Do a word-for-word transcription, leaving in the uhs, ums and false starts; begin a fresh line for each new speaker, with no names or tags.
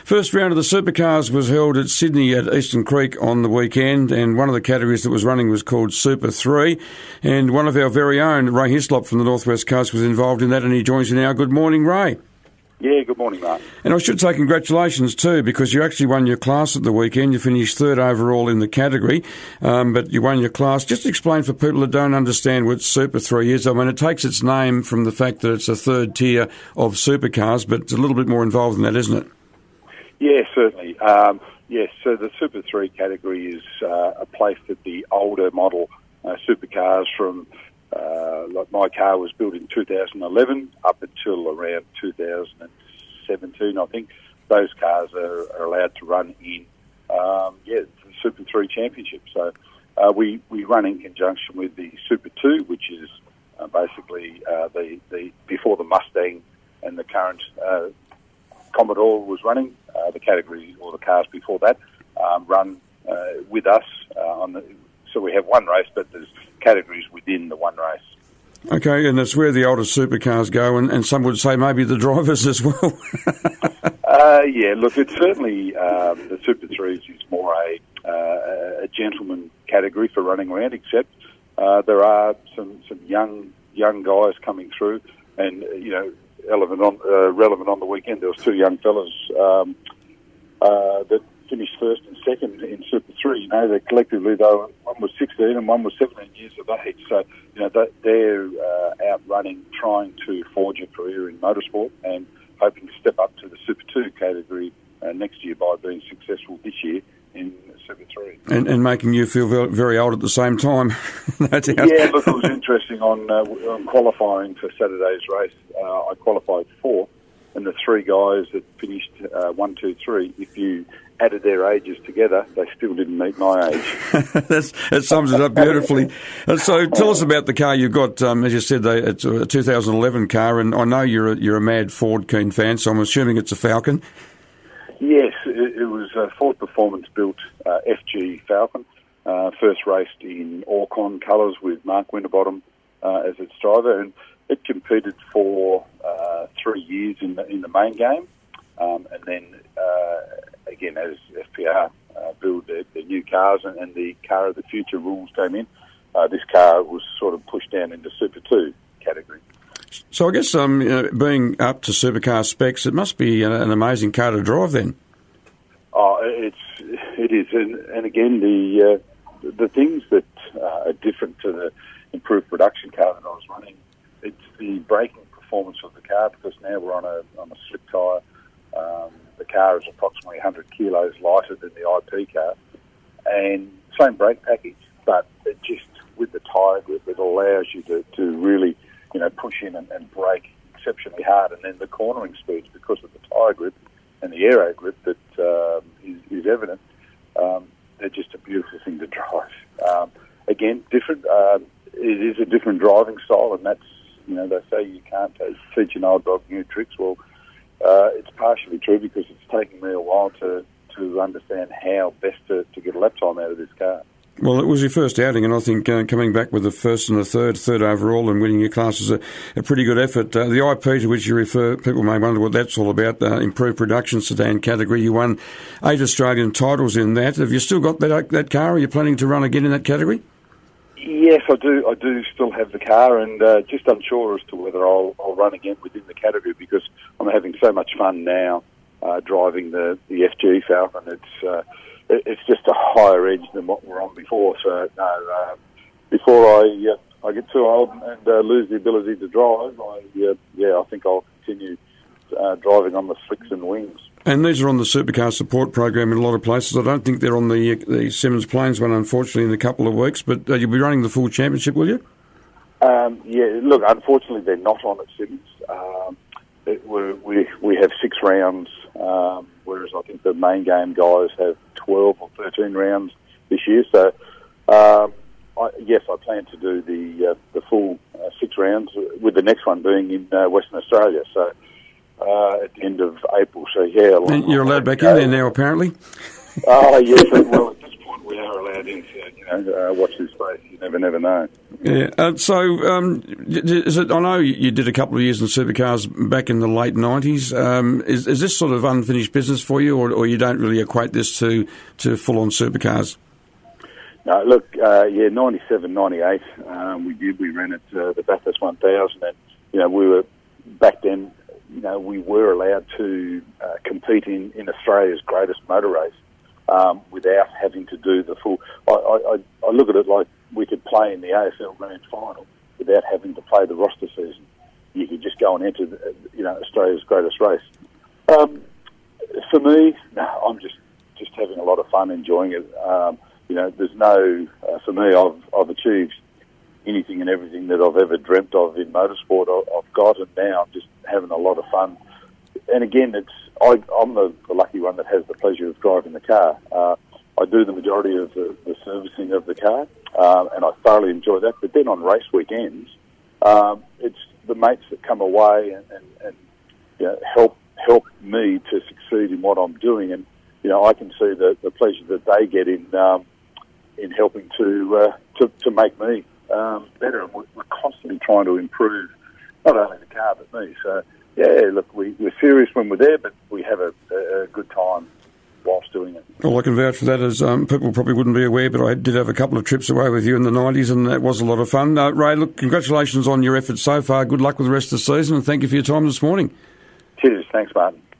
First round of the Supercars was held at Sydney at Eastern Creek on the weekend, and one of the categories that was running was called Super three, and one of our very own, Ray Hislop from the Northwest Coast, was involved in that, and he joins you now. Good morning, Ray.
Yeah, good morning, Mark.
And I should say congratulations too, because you actually won your class at the weekend. You finished third overall in the category, um, but you won your class. Just explain for people that don't understand what Super three is. I mean, it takes its name from the fact that it's a third tier of supercars, but it's a little bit more involved than that, isn't it?
Yeah, certainly. Um, yes, so the Super three category is uh, a place that the older model uh, supercars from Uh, like my car was built in two thousand eleven up until around two thousand seventeen, I think. Those cars are, are allowed to run in, um, yeah, the Super three Championship. So uh, we, we run in conjunction with the Super two, which is uh, basically uh, the, the before the Mustang and the current uh, Commodore was running. Uh, the category or the cars before that um, run uh, with us uh, on the. So we have one race, but there's categories within the one race.
Okay, and it's where the older supercars go, and, and some would say maybe the drivers as well.
uh, yeah, look, it's certainly um, the Super threes is more a, uh, a gentleman category for running around, except uh, there are some, some young young guys coming through, and, you know, relevant on, uh, relevant on the weekend, there was two young fellas um, uh, that finished first and second in Super three. You know, they collectively, though, one was sixteen and one was seventeen years of age. So, you know, they're uh, out running, trying to forge a career in motorsport and hoping to step up to the Super two category uh, next year by being successful this year in Super three.
And, and making you feel very, very old at the same time. No doubt.
Yeah, look, it was interesting on, uh, on qualifying for Saturday's race. Uh, I qualified fourth, and the three guys that finished uh, one, two, three, if you added their ages together, they still didn't meet my age.
That's, that sums it up beautifully. Uh, so tell us about the car you got. Um, as you said, they, it's a two thousand eleven car, and I know you're a, you're a mad Ford keen fan, so I'm assuming it's a Falcon.
Yes, it, it was a Ford Performance-built uh, F G Falcon, uh, first raced in Orcon colours with Mark Winterbottom uh, as its driver, and it competed for uh, three years in the, in the main game, um, and then uh, again, as F P R uh, build their, their new cars and, and the car of the future rules came in, uh, this car was sort of pushed down into Super two category.
So I guess um, you know, being up to supercar specs, it must be an, an amazing car to drive then.
Oh, it's it is, and, and again the uh, the things that uh, are different to the improved production car that I was running. It's the braking performance of the car, because now we're on a on a slick tyre. Um, the car is approximately one hundred kilos lighter than the I P car, and same brake package, but it just with the tyre grip, it allows you to, to really, you know, push in and, and brake exceptionally hard, and then the cornering speeds, because of the tyre grip and the aero grip that um, is, is evident, um, they're just a beautiful thing to drive. Um, again, different. Uh, it is a different driving style, and that's, you know, they say you can't teach an old dog new tricks. Well, uh, it's partially true, because it's taken me a while to, to understand how best to, to get a lap time out of this car.
Well, it was your first outing, and I think uh, coming back with the first and the third, third overall and winning your class is a, a pretty good effort. Uh, the I P to which you refer, people may wonder what that's all about, uh, improved production sedan category. You won eight Australian titles in that. Have you still got that that car? Are you planning to run again in that category?
Yes, I do. I do still have the car, and uh, just unsure as to whether I'll, I'll run again within the category, because I'm having so much fun now uh, driving the, the F G Falcon. It's uh, it, it's just a higher edge than what we were on before. So no, uh, before I uh, I get too old and uh, lose the ability to drive, I uh, yeah, I think I'll continue uh, driving on the slicks and wings.
And these are on the Supercar Support Program in a lot of places. I don't think they're on the the Simmons Plains one, unfortunately, in a couple of weeks. But uh, you'll be running the full championship, will you?
Um, yeah, look, unfortunately, they're not on at Simmons. Um, it, we're, we we have six rounds, um, whereas I think the main game guys have twelve or thirteen rounds this year. So, um, I, yes, I plan to do the uh, the full uh, six rounds, with the next one being in uh, Western Australia. So. Uh, at the end of April, so yeah.
And you're allowed back in there now, apparently?
Oh, yes, well, at this point we are allowed in, so, you you know, uh, watch this space. You never, never know.
Yeah. Uh, so, um, is it? I know you did a couple of years in supercars back in the late nineties. Um, is, is this sort of unfinished business for you, or, or you don't really equate this to, to full-on supercars?
No, look, uh, yeah, ninety-seven, ninety-eight, um, we did. We ran at uh, the Bathurst one thousand, and you know, we were back then. You know, we were allowed to uh, compete in, in Australia's greatest motor race um, without having to do the full. I, I, I look at it like we could play in the A F L Grand Final without having to play the roster season. You could just go and enter, the, you know, Australia's greatest race. Um, for me, I'm just just having a lot of fun, enjoying it. Um, You know, there's no, uh, for me, I've, I've achieved anything and everything that I've ever dreamt of in motorsport. I, I've got, and now I'm just having a lot of fun. And again, it's I, I'm the, the lucky one that has the pleasure of driving the car. Uh, I do the majority of the, the servicing of the car, um, and I thoroughly enjoy that. But then on race weekends, um, it's the mates that come away and, and, and you know, help help me to succeed in what I'm doing. And you know, I can see the, the pleasure that they get in um, in helping to, uh, to to make me um, better. And we're, we're constantly trying to improve not only the car but me. So yeah, look, we, we're serious when we're there, but we have a, a, a good time whilst doing it.
All I can vouch for that is um, people probably wouldn't be aware, but I did have a couple of trips away with you in the nineties, and that was a lot of fun. Uh, Ray, look, congratulations on your efforts so far. Good luck with the rest of the season, and thank you for your time this morning.
Cheers. Thanks, Martin.